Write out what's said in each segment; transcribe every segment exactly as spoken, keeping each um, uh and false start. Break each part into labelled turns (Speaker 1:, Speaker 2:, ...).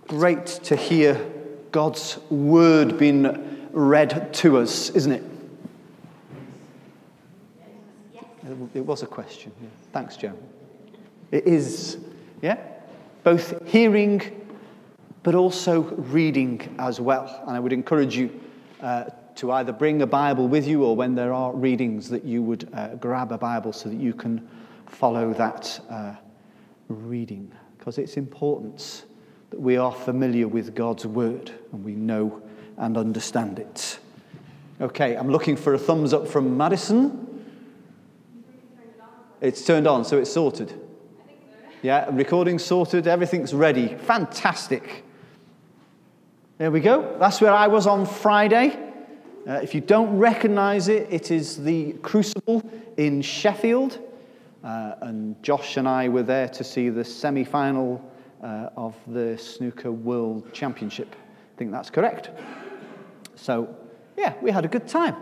Speaker 1: Great to hear God's word being read to us, isn't it? It was a question. Yeah. Thanks, Joe. It is, yeah? Both hearing, but also reading as well. And I would encourage you uh, to either bring a Bible with you, or when there are readings, that you would uh, grab a Bible so that you can follow that uh, reading. Because it's important that we are familiar with God's word and we know and understand it. Okay, I'm looking for a thumbs up from Madison. It's turned on, so it's sorted. I think so. Yeah, recording sorted, everything's ready. Fantastic. There we go. That's where I was on Friday. Uh, if you don't recognise it, it is the Crucible in Sheffield. Uh, and Josh and I were there to see the semi-final uh, of the Snooker World Championship. I think that's correct. So, yeah, we had a good time.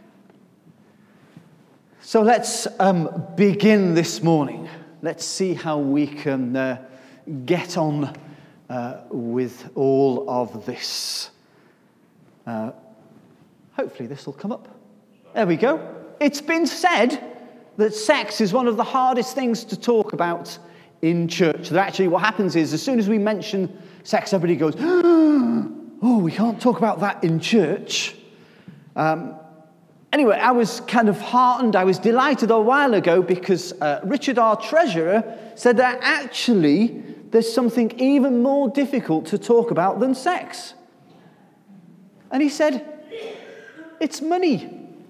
Speaker 1: So let's um, begin this morning. Let's see how we can uh, get on uh, with all of this. Uh, hopefully this will come up. There we go. It's been said that sex is one of the hardest things to talk about in church. That actually what happens is, as soon as we mention sex, everybody goes, oh, we can't talk about that in church. Um, anyway, I was kind of heartened, I was delighted a while ago because uh, Richard, our treasurer, said that actually there's something even more difficult to talk about than sex. And he said, it's money.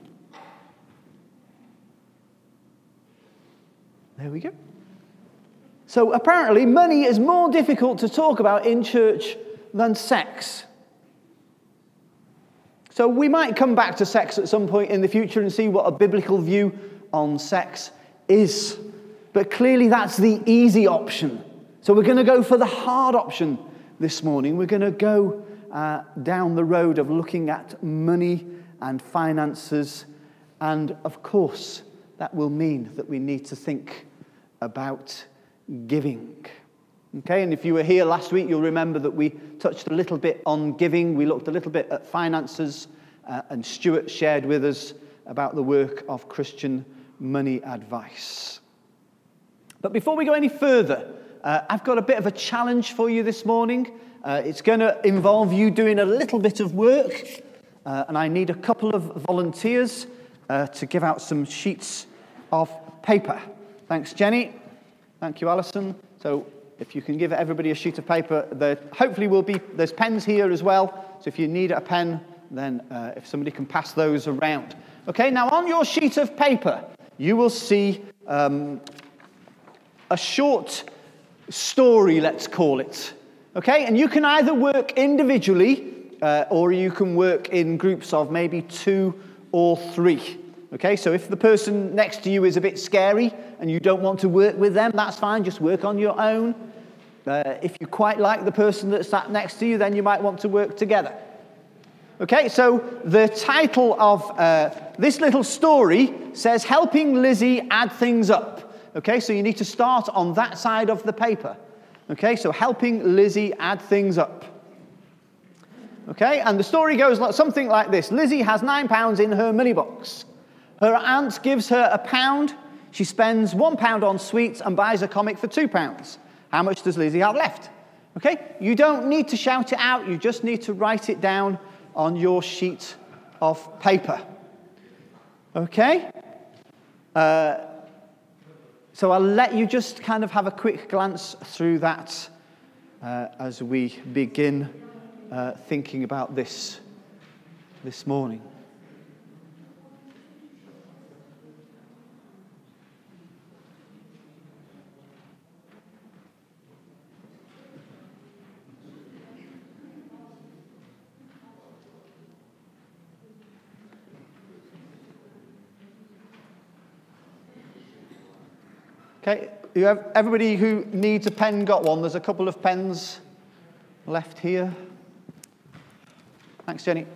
Speaker 1: There we go. So apparently money is more difficult to talk about in church than sex. So we might come back to sex at some point in the future and see what a biblical view on sex is. But clearly that's the easy option. So we're going to go for the hard option this morning. We're going to go uh, down the road of looking at money and finances. And of course, that will mean that we need to think about giving. Okay, and if you were here last week, you'll remember that we touched a little bit on giving. We looked a little bit at finances, uh, and Stuart shared with us about the work of Christian money advice. But before we go any further, uh, I've got a bit of a challenge for you this morning. Uh, it's going to involve you doing a little bit of work, uh, and I need a couple of volunteers uh, to give out some sheets of paper. Thanks, Jenny. Thank you, Alison. So if you can give everybody a sheet of paper, there hopefully will be, there's pens here as well. So if you need a pen, then uh, if somebody can pass those around. Okay, now on your sheet of paper, you will see um, a short story, let's call it. Okay, and you can either work individually uh, or you can work in groups of maybe two or three. Okay, so if the person next to you is a bit scary and you don't want to work with them, that's fine, just work on your own. Uh, if you quite like the person that's sat next to you, then you might want to work together. Okay, so the title of uh, this little story says, Helping Lizzie Add Things Up. Okay, so you need to start on that side of the paper. Okay, so helping Lizzie add things up. Okay, and the story goes like, something like this. Lizzie has nine pounds in her money box. Her aunt gives her a pound. She spends one pound on sweets and buys a comic for two pounds. How much does Lizzie have left? Okay, you don't need to shout it out. You just need to write it down on your sheet of paper. Okay? Uh, so I'll let you just kind of have a quick glance through that uh, as we begin uh, thinking about this this morning. Okay, you have everybody who needs a pen got one. There's a couple of pens left here. Thanks, Jenny.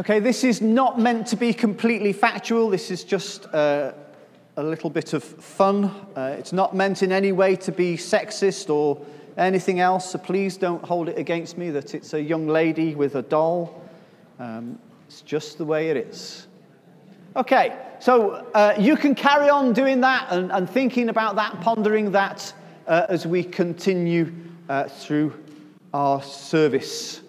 Speaker 1: Okay, this is not meant to be completely factual. This is just uh, a little bit of fun. Uh, it's not meant in any way to be sexist or anything else, so please don't hold it against me that it's a young lady with a doll. Um, it's just the way it is. Okay, so uh, you can carry on doing that and, and thinking about that, pondering that uh, as we continue uh, through our service.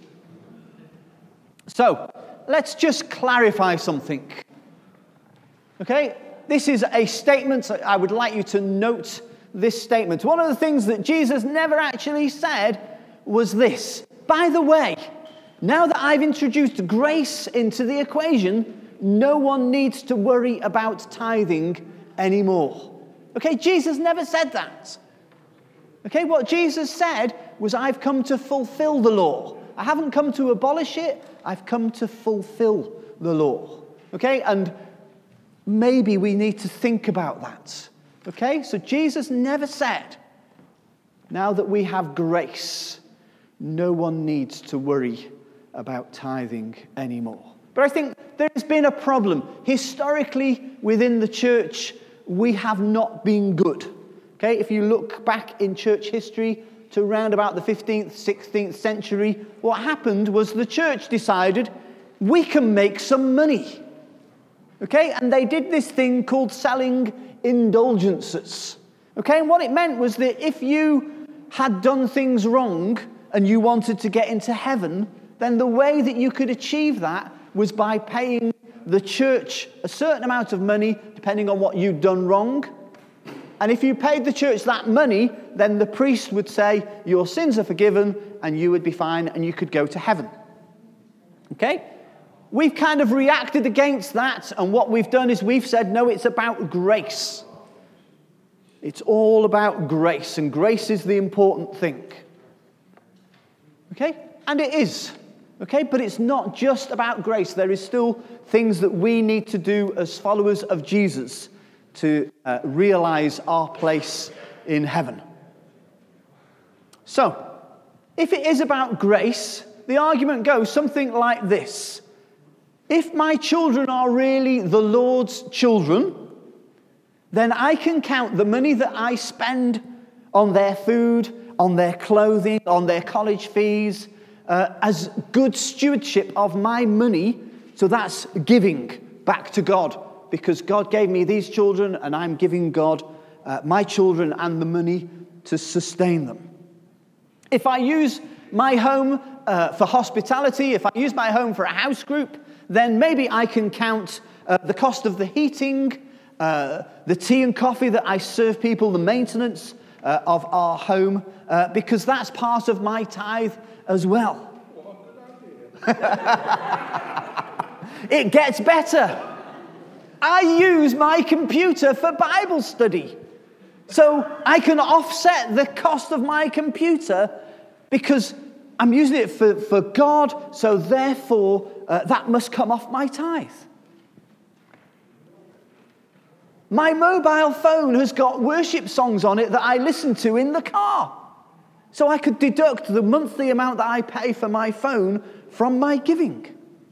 Speaker 1: So, let's just clarify something. Okay, this is a statement. I would like you to note this statement. One of the things that Jesus never actually said was this. By the way, now that I've introduced grace into the equation, no one needs to worry about tithing anymore. Okay, Jesus never said that. Okay, what Jesus said was, I've come to fulfill the law. I haven't come to abolish it. I've come to fulfill the law. Okay, and maybe we need to think about that. Okay, so Jesus never said, now that we have grace, no one needs to worry about tithing anymore. But I think there's been a problem. Historically, within the church, we have not been good. Okay, if you look back in church history to around about the fifteenth, sixteenth century, what happened was the church decided we can make some money. Okay, and they did this thing called selling indulgences. Okay, and what it meant was that if you had done things wrong and you wanted to get into heaven, then the way that you could achieve that was by paying the church a certain amount of money, depending on what you'd done wrong. And if you paid the church that money, then the priest would say, your sins are forgiven, and you would be fine, and you could go to heaven. Okay? We've kind of reacted against that, and what we've done is we've said, no, it's about grace. It's all about grace, and grace is the important thing. Okay? And it is. Okay? But it's not just about grace. There is still things that we need to do as followers of Jesus to uh, realize our place in heaven. So, if it is about grace, the argument goes something like this. If my children are really the Lord's children, then I can count the money that I spend on their food, on their clothing, on their college fees, uh, as good stewardship of my money. So that's giving back to God, because God gave me these children and I'm giving God uh, my children and the money to sustain them. If I use my home uh, for hospitality, if I use my home for a house group, then maybe I can count uh, the cost of the heating, uh, the tea and coffee that I serve people, the maintenance uh, of our home, uh, because that's part of my tithe as well. It gets better. I use my computer for Bible study. So I can offset the cost of my computer because I'm using it for, for God, so therefore uh, that must come off my tithe. My mobile phone has got worship songs on it that I listen to in the car. So I could deduct the monthly amount that I pay for my phone from my giving.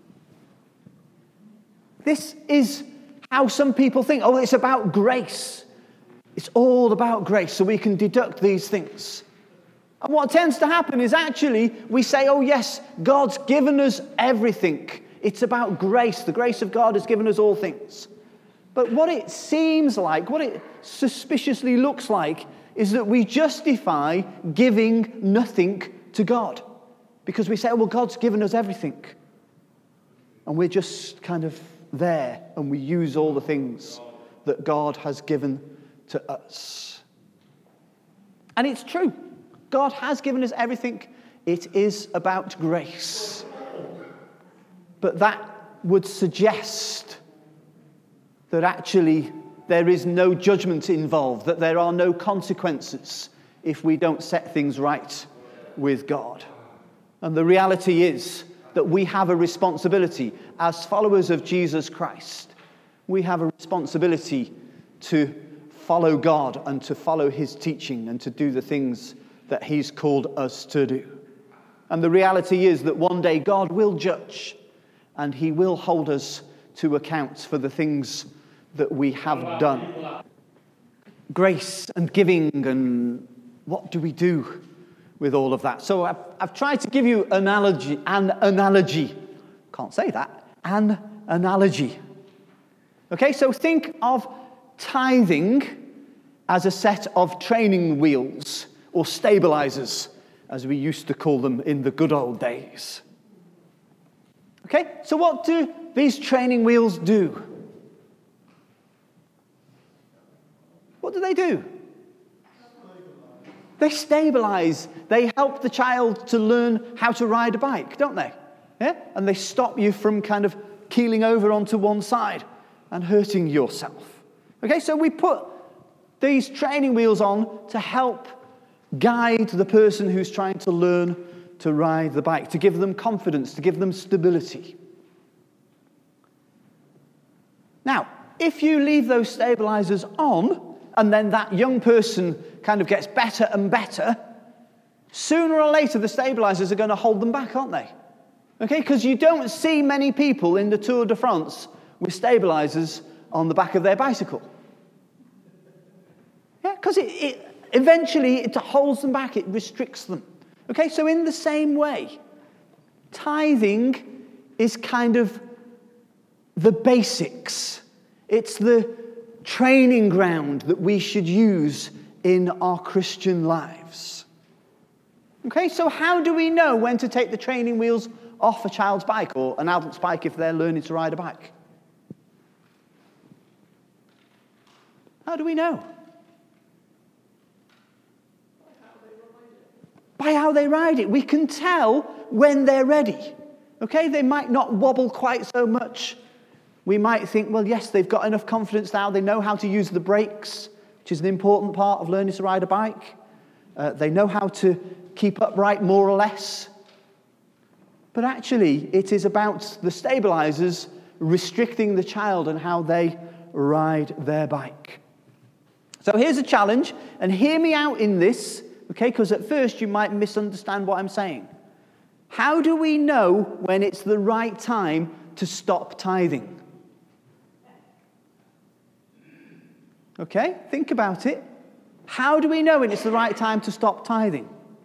Speaker 1: This is how some people think, oh, it's about grace. It's all about grace, so we can deduct these things. And what tends to happen is actually we say, oh yes, God's given us everything. It's about grace. The grace of God has given us all things. But what it seems like, what it suspiciously looks like, is that we justify giving nothing to God. Because we say, oh, well, God's given us everything. And we're just kind of there, and we use all the things that God has given to us. And it's true. God has given us everything. It is about grace. But that would suggest that actually there is no judgment involved, that there are no consequences if we don't set things right with God. And the reality is that we have a responsibility as followers of Jesus Christ. We have a responsibility to follow God and to follow his teaching and to do the things that he's called us to do. And the reality is that one day God will judge, and he will hold us to account for the things that we have done. Grace and giving, and what do we do with all of that? So I've, I've tried to give you analogy, an analogy. Can't say that. An analogy. Okay, so think of tithing as a set of training wheels, or stabilizers, as we used to call them in the good old days. Okay, so what do these training wheels do? What do they do? They stabilize. They help the child to learn how to ride a bike, don't they? Yeah? And they stop you from kind of keeling over onto one side and hurting yourself. Okay, so we put these training wheels on to help guide the person who's trying to learn to ride the bike, to give them confidence, to give them stability. Now, if you leave those stabilizers on, and then that young person kind of gets better and better, sooner or later the stabilizers are going to hold them back, aren't they? Okay, because you don't see many people in the Tour de France with stabilizers on the back of their bicycle. Yeah, because it, it eventually it holds them back, it restricts them. Okay, so in the same way, tithing is kind of the basics. It's the training ground that we should use in our Christian lives. Okay, so how do we know when to take the training wheels off a child's bike, or an adult's bike if they're learning to ride a bike? How do we know? By how they ride it. We can tell when they're ready. Okay, they might not wobble quite so much. We might think, well, yes, they've got enough confidence now. They know how to use the brakes, which is an important part of learning to ride a bike. Uh, they know how to keep upright, more or less. But actually, it is about the stabilizers restricting the child and how they ride their bike. So here's a challenge, and hear me out in this, okay, because at first you might misunderstand what I'm saying. How do we know when it's the right time to stop tithing? Okay, think about it. How do we know when it's the right time to stop tithing?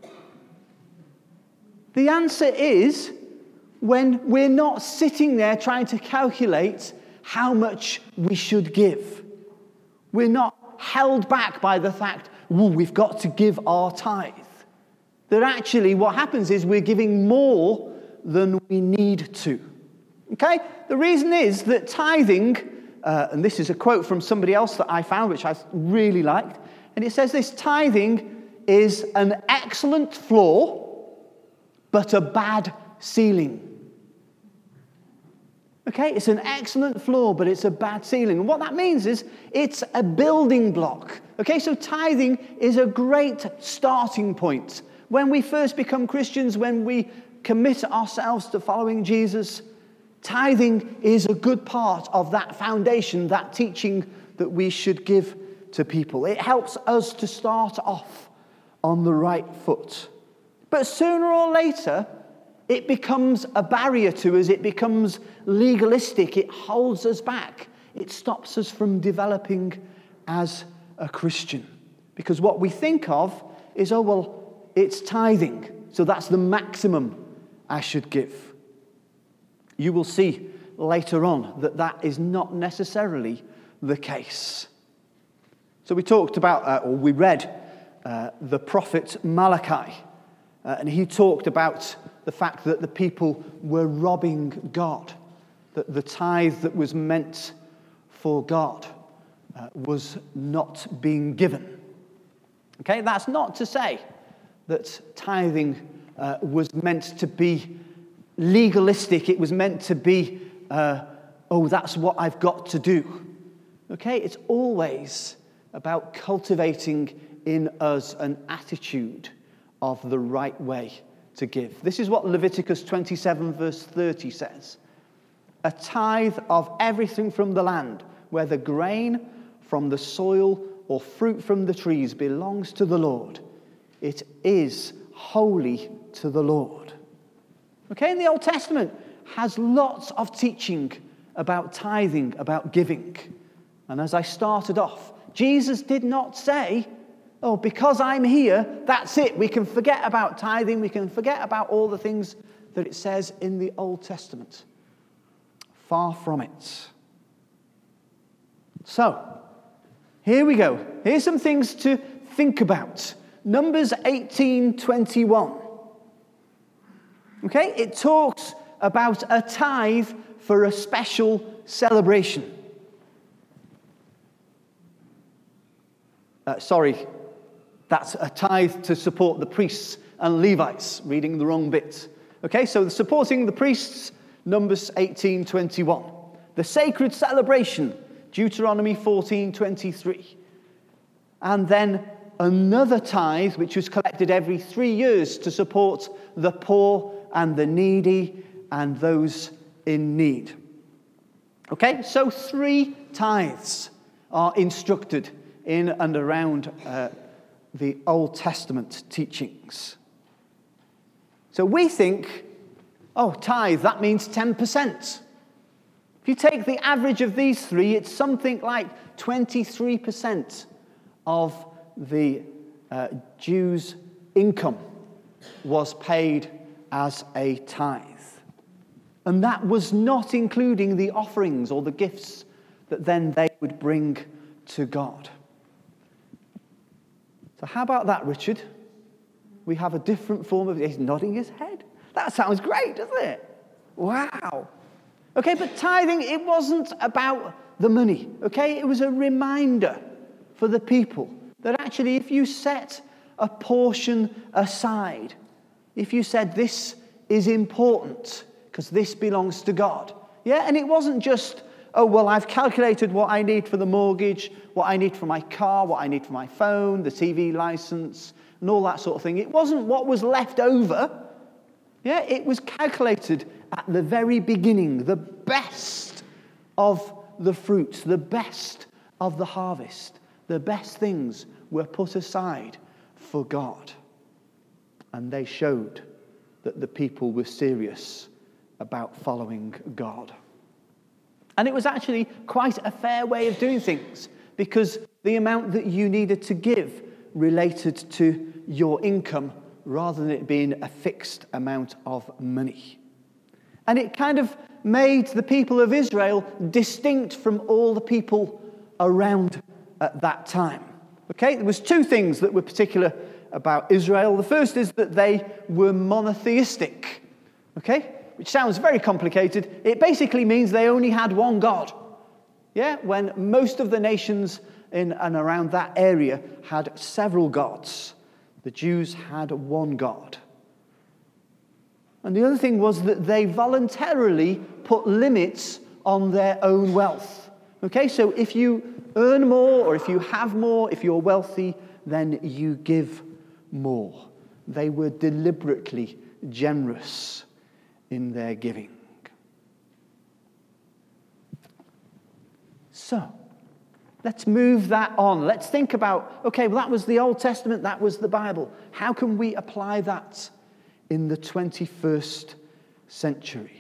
Speaker 1: The answer is when we're not sitting there trying to calculate how much we should give. We're not held back by the fact, well, we've got to give our tithe. That actually what happens is we're giving more than we need to. Okay? The reason is that tithing, uh, and this is a quote from somebody else that I found, which I really liked, and it says this: tithing is an excellent floor, but a bad ceiling. Okay, it's an excellent floor, but it's a bad ceiling. And what that means is it's a building block. Okay, so tithing is a great starting point. When we first become Christians, when we commit ourselves to following Jesus, tithing is a good part of that foundation, that teaching that we should give to people. It helps us to start off on the right foot. But sooner or later, it becomes a barrier to us. It becomes legalistic. It holds us back. It stops us from developing as a Christian. Because what we think of is, oh, well, it's tithing, so that's the maximum I should give. You will see later on that that is not necessarily the case. So we talked about, uh, or we read uh, the prophet Malachi, uh, and he talked about the fact that the people were robbing God, that the tithe that was meant for God uh, was not being given. Okay, that's not to say that tithing uh, was meant to be legalistic. It was meant to be, uh, oh, that's what I've got to do. Okay, it's always about cultivating in us an attitude of the right way to give. This is what Leviticus twenty-seven verse thirty says. A tithe of everything from the land, whether grain from the soil or fruit from the trees, belongs to the Lord. It is holy to the Lord. Okay, in the Old Testament, has lots of teaching about tithing, about giving. And as I started off, Jesus did not say, oh, because I'm here, that's it. We can forget about tithing. We can forget about all the things that it says in the Old Testament. Far from it. So, here we go. Here's some things to think about. Numbers eighteen twenty-one. Okay, it talks about a tithe for a special celebration. Uh, sorry, that's a tithe to support the priests and Levites, reading the wrong bit. Okay, so supporting the priests, Numbers eighteen twenty-one. The sacred celebration, Deuteronomy fourteen twenty-three. And then another tithe, which was collected every three years to support the poor and the needy and those in need. Okay, so three tithes are instructed in and around uh, the Old Testament teachings. So we think, oh, tithe, that means ten percent. If you take the average of these three, it's something like twenty-three percent of the uh, Jews' income was paid as a tithe. And that was not including the offerings or the gifts that then they would bring to God. So how about that, Richard? We have a different form of... He's nodding his head. That sounds great, doesn't it? Wow. Okay, but tithing, it wasn't about the money, okay? It was a reminder for the people that actually if you set a portion aside, if you said this is important because this belongs to God, yeah? And it wasn't just, oh, well, I've calculated what I need for the mortgage, what I need for my car, what I need for my phone, the T V license, and all that sort of thing. It wasn't what was left over. Yeah, it was calculated at the very beginning, the best of the fruits, the best of the harvest, the best things were put aside for God. And they showed that the people were serious about following God. And it was actually quite a fair way of doing things, because the amount that you needed to give related to your income rather than it being a fixed amount of money. And it kind of made the people of Israel distinct from all the people around at that time. Okay, there was two things that were particular about Israel. The first is that they were monotheistic. Okay, which sounds very complicated. It basically means they only had one God. Yeah, when most of the nations in and around that area had several gods, the Jews had one God. And the other thing was that they voluntarily put limits on their own wealth. Okay, so if you earn more or if you have more, if you're wealthy, then you give more. They were deliberately generous in their giving. So, let's move that on. Let's think about, okay, well, that was the Old Testament, that was the Bible. How can we apply that in the twenty-first century?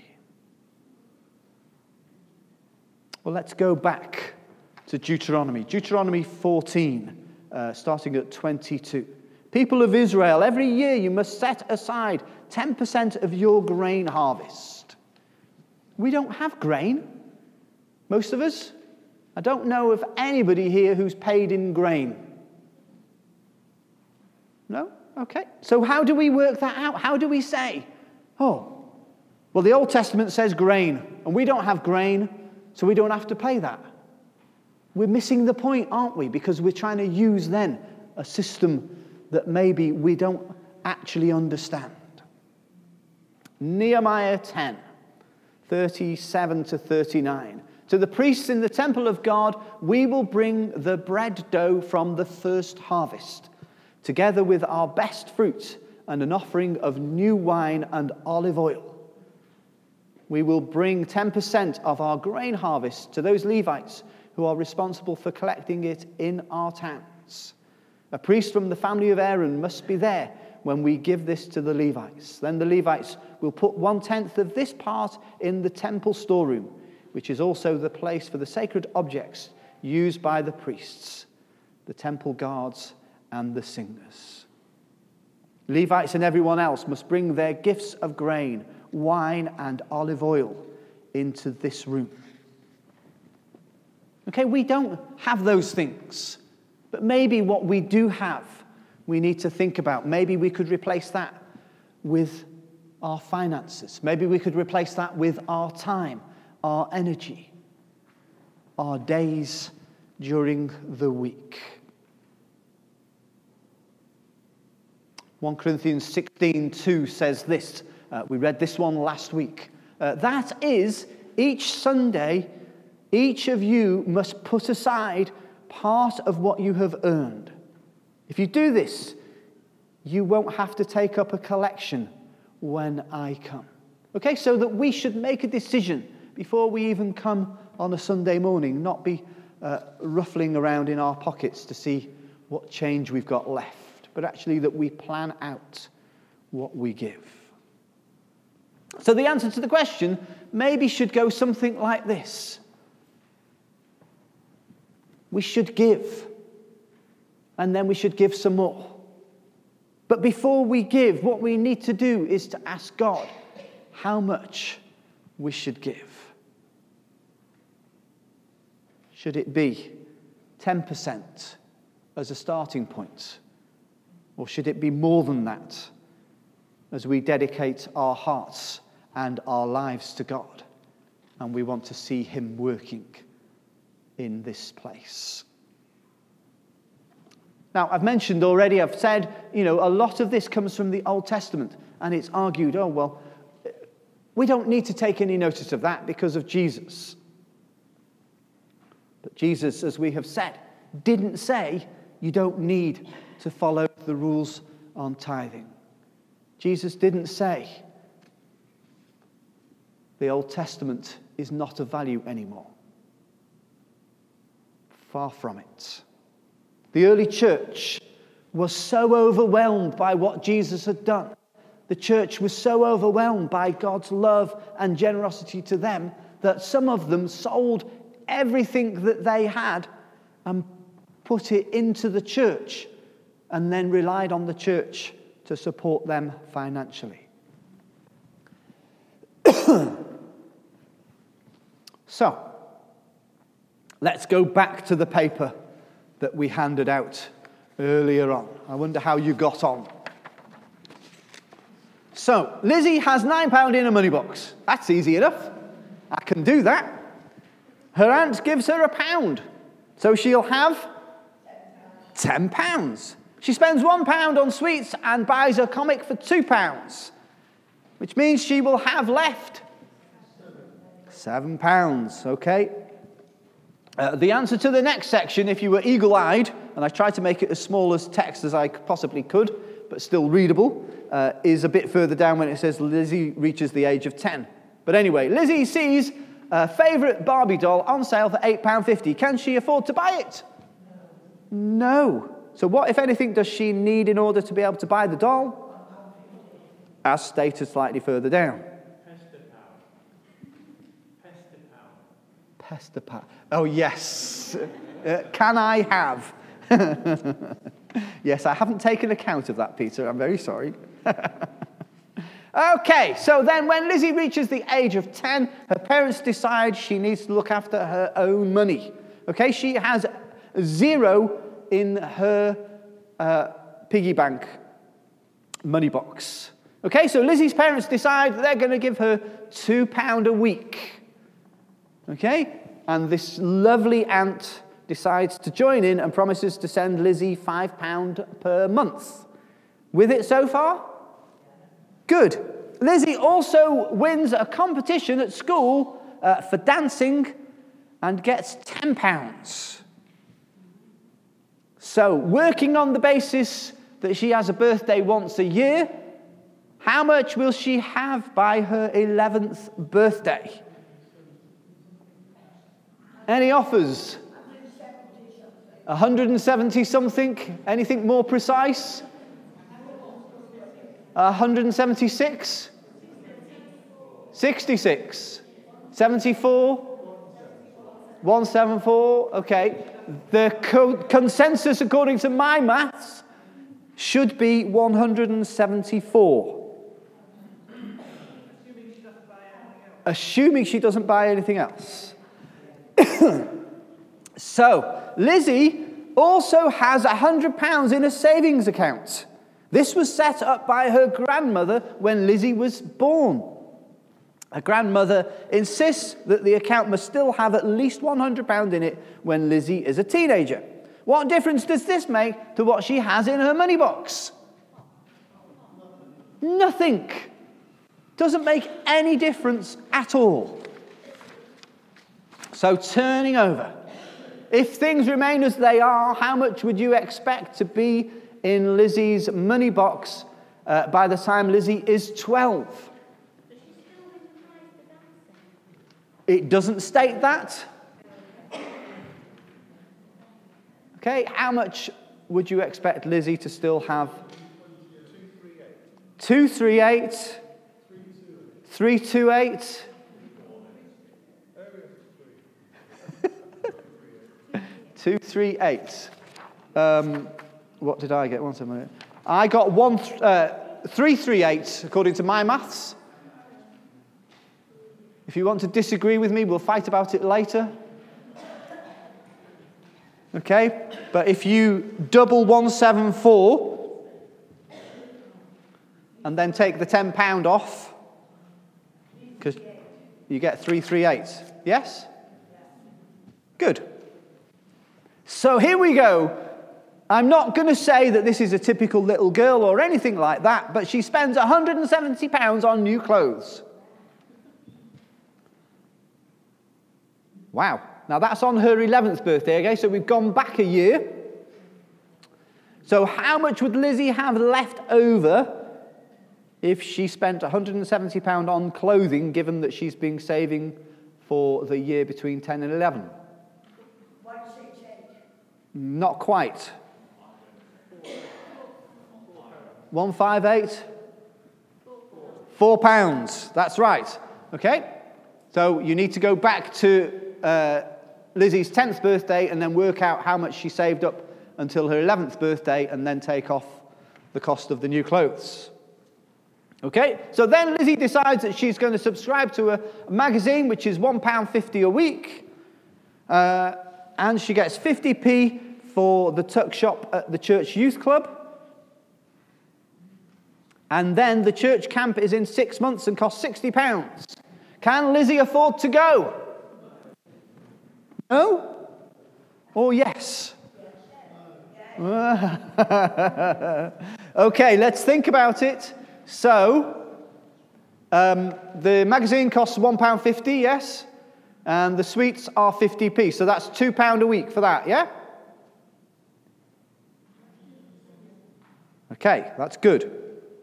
Speaker 1: Well, let's go back to Deuteronomy. Deuteronomy fourteen, uh, starting at twenty-two. People of Israel, every year you must set aside ten percent of your grain harvest. We don't have grain, most of us. I don't know of anybody here who's paid in grain. No? Okay. So how do we work that out? How do we say, oh, well, the Old Testament says grain, and we don't have grain, so we don't have to pay that. We're missing the point, aren't we? Because we're trying to use then a system that maybe we don't actually understand. Nehemiah ten, thirty-seven to thirty-nine. To the priests in the temple of God, we will bring the bread dough from the first harvest, together with our best fruit and an offering of new wine and olive oil. We will bring ten percent of our grain harvest to those Levites who are responsible for collecting it in our towns. A priest from the family of Aaron must be there when we give this to the Levites. Then the Levites will put one-tenth of this part in the temple storeroom, which is also the place for the sacred objects used by the priests, the temple guards, and the singers. Levites and everyone else must bring their gifts of grain, wine, and olive oil into this room. Okay, we don't have those things, but maybe what we do have, we need to think about. Maybe we could replace that with our finances. Maybe we could replace that with our time, our energy, our days during the week. First Corinthians sixteen two says this. Uh, we read this one last week. Uh, that is, each Sunday, each of you must put aside part of what you have earned. If you do this, you won't have to take up a collection when I come. Okay, so that we should make a decision before we even come on a Sunday morning, not be uh, ruffling around in our pockets to see what change we've got left, but actually that we plan out what we give. So the answer to the question maybe should go something like this. We should give, and then we should give some more. But before we give, what we need to do is to ask God how much we should give. Should it be ten percent as a starting point? Or should it be more than that as we dedicate our hearts and our lives to God and we want to see him working in this place? Now, I've mentioned already, I've said, you know, a lot of this comes from the Old Testament, and it's argued, oh, well, we don't need to take any notice of that because of Jesus. But Jesus, as we have said, didn't say you don't need to follow the rules on tithing. Jesus didn't say the Old Testament is not of value anymore. Far from it. The early church was so overwhelmed by what Jesus had done. The church was so overwhelmed by God's love and generosity to them that some of them sold everything that they had and put it into the church and then relied on the church to support them financially. So, let's go back to the paper that we handed out earlier on. I wonder how you got on. So, Lizzie has nine pounds in a money box. That's easy enough. I can do that. Her aunt gives her a pound. So she'll have ten pounds. She spends one pound on sweets and buys a comic for two pounds, which means she will have left seven pounds, okay? Uh, the answer to the next section, if you were eagle-eyed, and I tried to make it as small as text as I possibly could, but still readable, uh, is a bit further down when it says Lizzie reaches the age of ten. But anyway, Lizzie sees a favourite Barbie doll on sale for eight pounds fifty. Can she afford to buy it? No. So what, if anything, does she need in order to be able to buy the doll? As stated slightly further down. Pestapal. Oh, yes. Uh, can I have? Yes, I haven't taken account of that, Peter. I'm very sorry. Okay, so then when Lizzie reaches the age of ten, her parents decide she needs to look after her own money. Okay, she has zero in her uh, piggy bank money box. Okay, so Lizzie's parents decide they're going to give her two pounds a week. Okay, and this lovely aunt decides to join in and promises to send Lizzie five pounds per month. With it so far? Good. Lizzie also wins a competition at school uh, for dancing and gets ten pounds. So, working on the basis that she has a birthday once a year, how much will she have by her eleventh birthday? Any offers? one hundred seventy something? Anything more precise? one hundred seventy-six? sixty-six? seventy-four? one seventy-four? Okay. The co- consensus, according to my maths, should be one hundred seventy-four. Assuming she doesn't buy anything else. So, Lizzie also has one hundred pounds in a savings account. This was set up by her grandmother when Lizzie was born. Her grandmother insists that the account must still have at least one hundred pounds in it when Lizzie is a teenager. What difference does this make to what she has in her money box? Nothing. Doesn't make any difference at all. So turning over. If things remain as they are, how much would you expect to be in Lizzie's money box uh, by the time Lizzie is twelve? It doesn't state that. Okay, how much would you expect Lizzie to still have? two thirty-eight. three twenty-eight. two thirty-eight. Um, what did I get? One second. I got one, uh, three thirty-eight according to my maths. If you want to disagree with me, we'll fight about it later. Okay? But if you double one seventy-four and then take the ten pounds off, because you get three thirty-eight. Yes? Good. So here we go. I'm not going to say that this is a typical little girl or anything like that, but she spends one hundred seventy pounds on new clothes. Wow. Now that's on her eleventh birthday, okay? So we've gone back a year. So how much would Lizzie have left over if she spent one hundred seventy pounds on clothing, given that she's been saving for the year between ten and eleven?
Speaker 2: What does it change?
Speaker 1: Not quite. one fifty-eight? Four pounds. That's right. Okay? So you need to go back to uh, Lizzie's tenth birthday and then work out how much she saved up until her eleventh birthday and then take off the cost of the new clothes. Okay? So then Lizzie decides that she's going to subscribe to a, a magazine which is one pound fifty a week. Uh, and she gets fifty p for the tuck shop at the church youth club. And then the church camp is in six months and costs sixty pounds. Can Lizzie afford to go? No? Or yes? Okay, let's think about it. So, um, the magazine costs one pound fifty, yes? And the sweets are fifty p. So that's two pounds a week for that, yeah? Okay, that's good.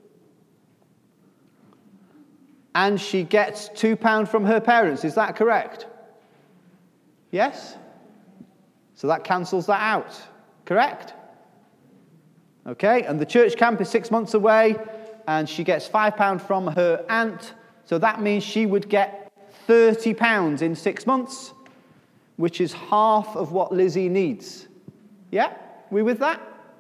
Speaker 1: And she gets two pounds from her parents, is that correct? Yes? So that cancels that out, correct? Okay, and the church camp is six months away, and she gets five pounds from her aunt, so that means she would get thirty pounds in six months, which is half of what Lizzie needs. Yeah? We with that?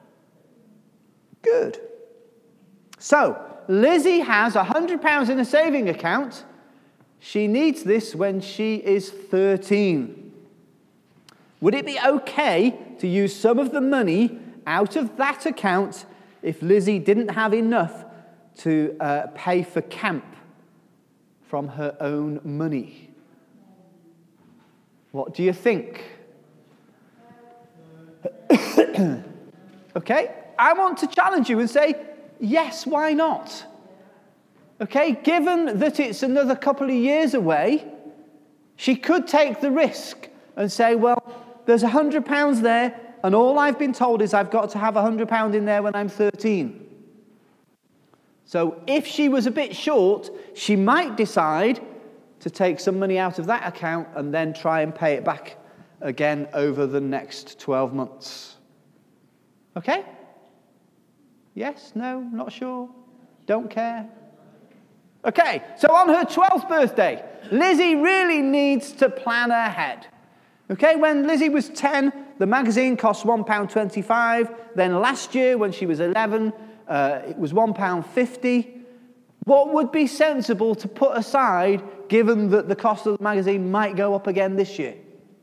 Speaker 1: Good. So, Lizzie has one hundred pounds in a saving account. She needs this when she is thirteen. Would it be okay to use some of the money out of that account if Lizzie didn't have enough to uh, pay for camp from her own money? What do you think? Okay, I want to challenge you and say, yes, why not? Okay, given that it's another couple of years away, she could take the risk and say, well, there's one hundred pounds there, and all I've been told is I've got to have one hundred pounds in there when I'm thirteen. So if she was a bit short, she might decide to take some money out of that account and then try and pay it back again over the next twelve months. Okay? Yes? No? Not sure? Don't care? Okay, so on her twelfth birthday, Lizzie really needs to plan ahead. Okay, when Lizzie was ten, the magazine cost one pound twenty-five. Then last year, when she was eleven, uh, it was one pound fifty. What would be sensible to put aside, given that the cost of the magazine might go up again this year?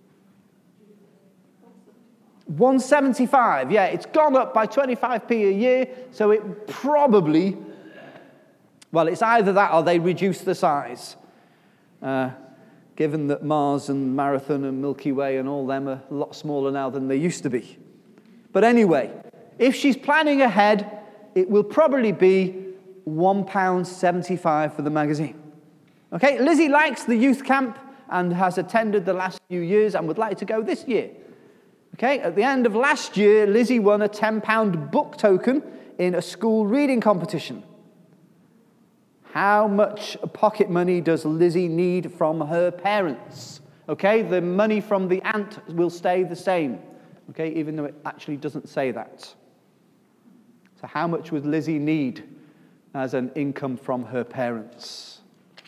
Speaker 1: one pound seventy-five, yeah, it's gone up by twenty-five p a year, so it probably, well, it's either that or they reduce the size. Uh, given that Mars and Marathon and Milky Way and all them are a lot smaller now than they used to be. But anyway, if she's planning ahead, it will probably be one pound seventy-five for the magazine. Okay, Lizzie likes the youth camp and has attended the last few years and would like to go this year. Okay, at the end of last year, Lizzie won a ten pound book token in a school reading competition. How much pocket money does Lizzie need from her parents? Okay, the money from the aunt will stay the same. Okay, even though it actually doesn't say that. So how much would Lizzie need as an income from her parents?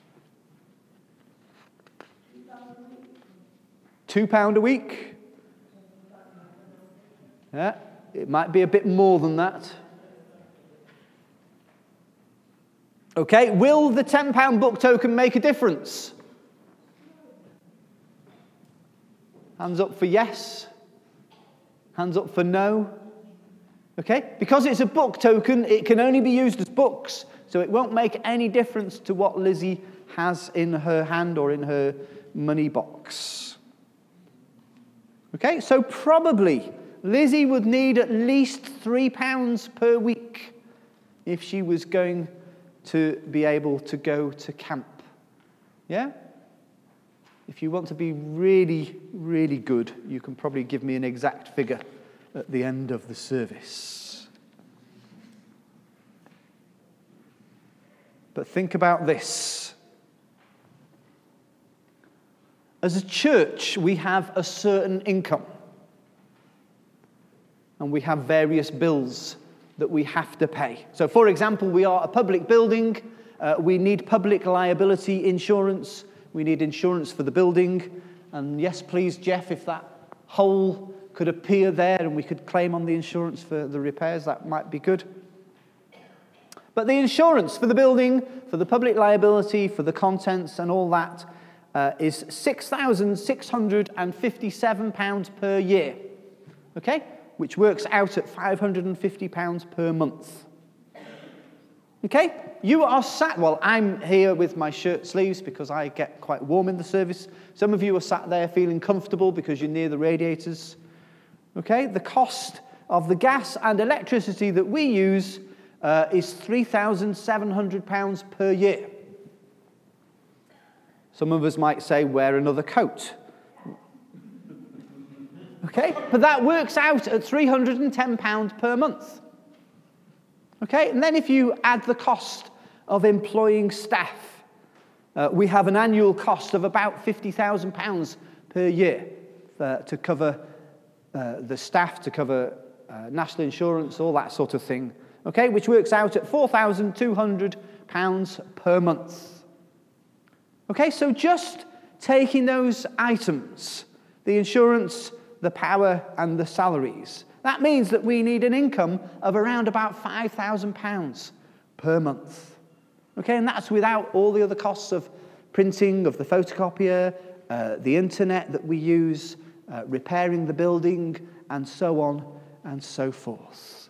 Speaker 1: Two pound a week? Yeah, it might be a bit more than that. Okay, will the ten pound book token make a difference? Hands up for yes. Hands up for no. Okay, because it's a book token, it can only be used as books, so it won't make any difference to what Lizzie has in her hand or in her money box. Okay, so probably Lizzie would need at least three pounds per week if she was going to be able to go to camp. Yeah? If you want to be really, really good, you can probably give me an exact figure at the end of the service. But think about this. As a church, we have a certain income. And we have various bills that we have to pay. So, for example, we are a public building. Uh, we need public liability insurance. We need insurance for the building. And yes, please, Jeff, if that hole could appear there and we could claim on the insurance for the repairs, that might be good. But the insurance for the building, for the public liability, for the contents and all that uh, is six thousand six hundred fifty-seven pounds per year. Okay? Which works out at five hundred fifty pounds per month. Okay? You are sat, well, I'm here with my shirt sleeves because I get quite warm in the service. Some of you are sat there feeling comfortable because you're near the radiators. Okay? The cost of the gas and electricity that we use uh, is three thousand seven hundred pounds per year. Some of us might say, wear another coat. Okay, but that works out at three hundred ten pounds per month. Okay, and then if you add the cost of employing staff, uh, we have an annual cost of about fifty thousand pounds per year uh, to cover uh, the staff, to cover uh, national insurance, all that sort of thing. Okay, which works out at four thousand two hundred pounds per month. Okay, so just taking those items, the insurance, the power and the salaries. That means that we need an income of around about five thousand pounds per month. Okay, and that's without all the other costs of printing, of the photocopier, uh, the internet that we use, uh, repairing the building, and so on and so forth.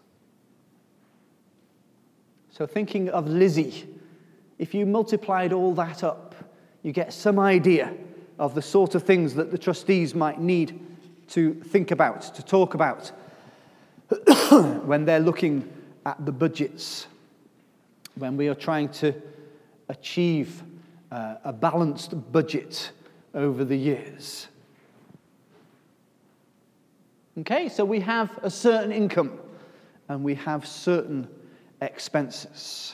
Speaker 1: So thinking of Lizzie, if you multiplied all that up, you get some idea of the sort of things that the trustees might need to think about, to talk about when they're looking at the budgets, when we are trying to achieve uh, a balanced budget over the years. Okay, so we have a certain income and we have certain expenses.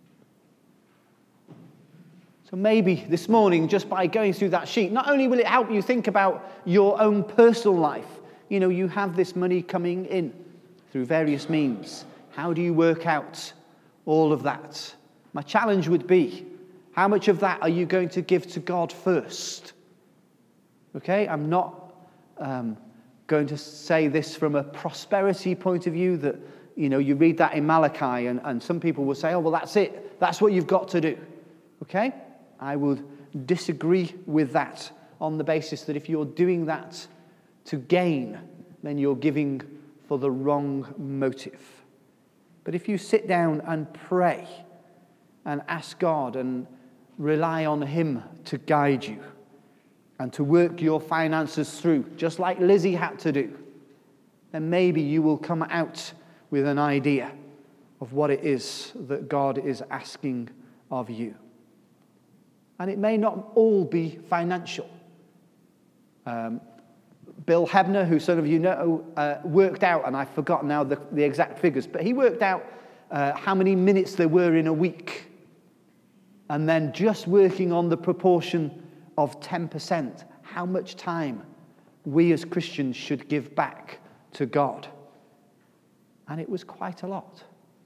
Speaker 1: So maybe this morning, just by going through that sheet, not only will it help you think about your own personal life, you know, you have this money coming in through various means. How do you work out all of that. My challenge would be, how much of that are you going to give to God first? Okay, I'm not um, going to say this from a prosperity point of view that, you know, you read that in Malachi and, and some people will say, oh, well, that's it. That's what you've got to do. Okay, I would disagree with that on the basis that if you're doing that to gain, then you're giving for the wrong motive. But if you sit down and pray and ask God and rely on Him to guide you and to work your finances through, just like Lizzie had to do, then maybe you will come out with an idea of what it is that God is asking of you. And it may not all be financial. Um, Bill Hebner, who some of you know, uh, worked out, and I've forgotten now the, the exact figures, but he worked out uh, how many minutes there were in a week. And then just working on the proportion of ten percent, how much time we as Christians should give back to God. And it was quite a lot.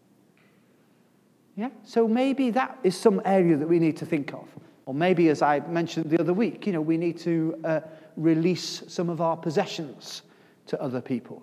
Speaker 1: Yeah? So maybe that is some area that we need to think of. Or maybe, as I mentioned the other week, you know, we need to uh, release some of our possessions to other people.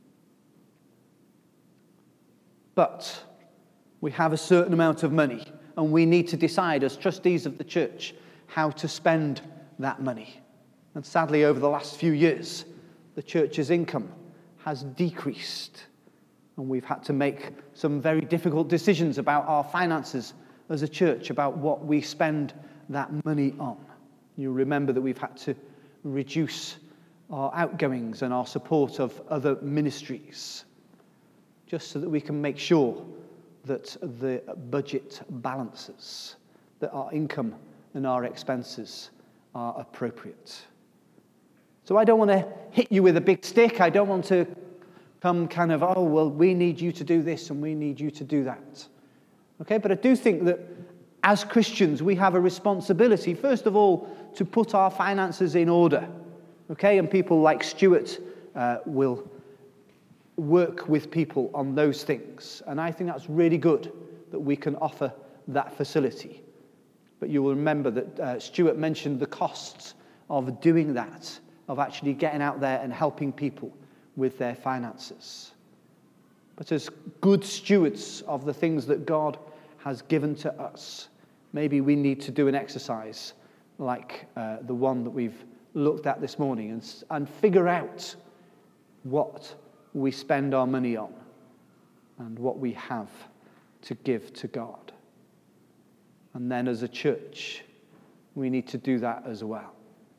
Speaker 1: But we have a certain amount of money, and we need to decide as trustees of the church how to spend that money. And sadly, over the last few years, the church's income has decreased, and we've had to make some very difficult decisions about our finances as a church, about what we spend that money on. You remember that we've had to reduce our outgoings and our support of other ministries, just so that we can make sure that the budget balances, that our income and our expenses are appropriate. So I don't want to hit you with a big stick. I don't want to come kind of, oh, well, we need you to do this and we need you to do that. Okay, but I do think that as Christians, we have a responsibility, first of all, to put our finances in order. Okay, and people like Stuart uh, will work with people on those things. And I think that's really good that we can offer that facility. But you will remember that uh, Stuart mentioned the costs of doing that, of actually getting out there and helping people with their finances. But as good stewards of the things that God has given to us, maybe we need to do an exercise like uh, the one that we've looked at this morning and, and figure out what we spend our money on and what we have to give to God. And then as a church, we need to do that as well.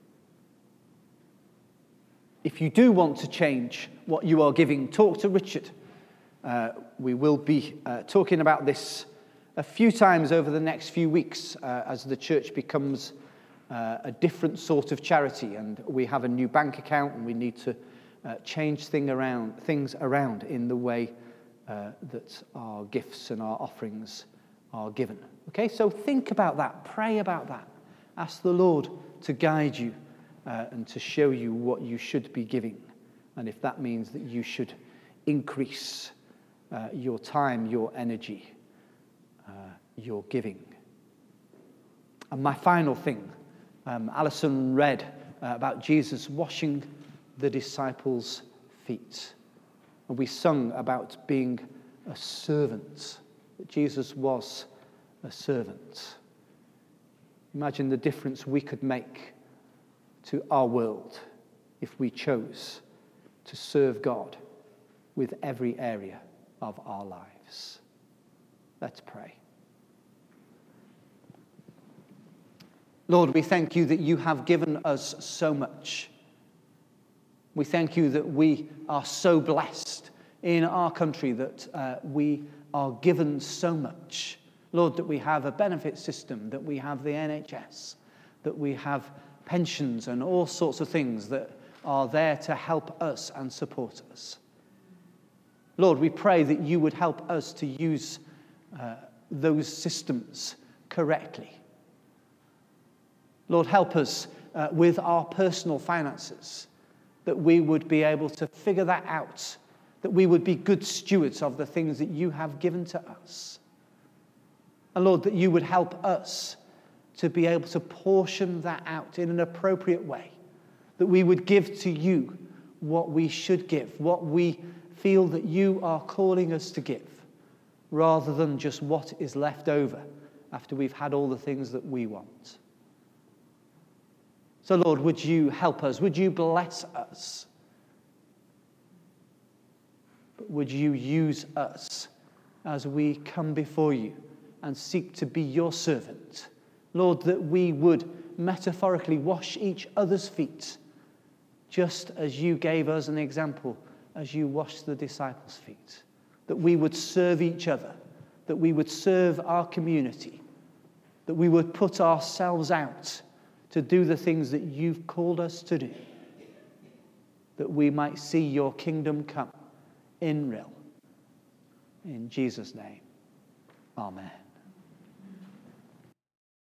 Speaker 1: If you do want to change what you are giving, talk to Richard. Uh, we will be uh, talking about this a few times over the next few weeks uh, as the church becomes uh, a different sort of charity, and we have a new bank account, and we need to uh, change thing around, things around in the way uh, that our gifts and our offerings are given. Okay, so think about that, pray about that, ask the Lord to guide you uh, and to show you what you should be giving, and if that means that you should increase uh, your time, your energy, uh, your giving. And my final thing, um, Alison read uh, about Jesus washing the disciples' feet, and we sung about being a servant, that Jesus was a servant. Imagine the difference we could make to our world if we chose to serve God with every area of our lives. Let's pray. Lord, we thank you that you have given us so much. We thank you that we are so blessed in our country, that uh, we are given so much. Lord, that we have a benefit system, that we have the N H S, that we have pensions and all sorts of things that are there to help us and support us. Lord, we pray that you would help us to use uh, those systems correctly. Lord, help us uh, with our personal finances, that we would be able to figure that out, that we would be good stewards of the things that you have given to us. And Lord, that you would help us to be able to portion that out in an appropriate way, that we would give to you what we should give, what we feel that you are calling us to give, rather than just what is left over after we've had all the things that we want. So Lord, would you help us? Would you bless us? But would you use us as we come before you and seek to be your servant? Lord, that we would metaphorically wash each other's feet, just as you gave us an example as you washed the disciples' feet. That we would serve each other, that we would serve our community, that we would put ourselves out to do the things that you've called us to do, that we might see your kingdom come in real. In Jesus' name, amen.